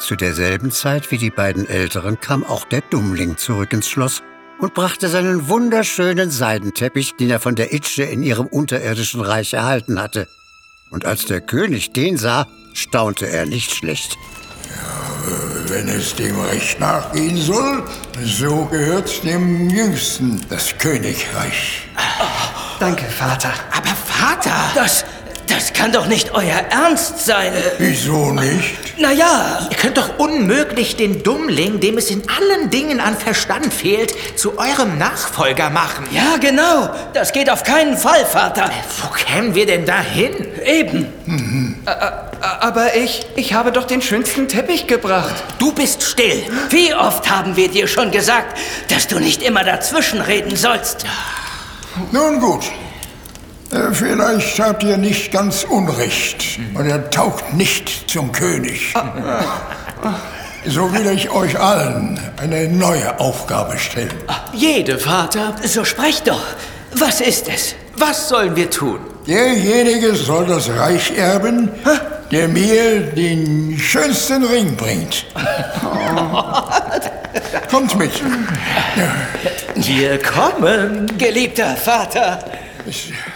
Zu derselben Zeit wie die beiden Älteren kam auch der Dummling zurück ins Schloss und brachte seinen wunderschönen Seidenteppich, den er von der Itsche in ihrem unterirdischen Reich erhalten hatte. Und als der König den sah, staunte er nicht schlecht. Ja, wenn es dem Recht nachgehen soll, so gehört dem Jüngsten das Königreich. Danke, Vater. Aber Vater! Das kann doch nicht euer Ernst sein. Wieso nicht? Naja, Ihr könnt doch unmöglich den Dummling, dem es in allen Dingen an Verstand fehlt, zu eurem Nachfolger machen. ja genau. Das geht auf keinen Fall, Vater. Wo kämen wir denn da hin? Eben. Aber ich habe doch den schönsten Teppich gebracht. Du bist still. Wie oft haben wir dir schon gesagt, dass du nicht immer dazwischenreden sollst? Nun gut. Vielleicht habt ihr nicht ganz unrecht. Und er taugt nicht zum König. So will ich euch allen eine neue Aufgabe stellen. Jede, Vater. So sprech doch. Was ist es? Was sollen wir tun? Derjenige soll das Reich erben, der mir den schönsten Ring bringt. Kommt mit. Wir kommen. Geliebter Vater. Ich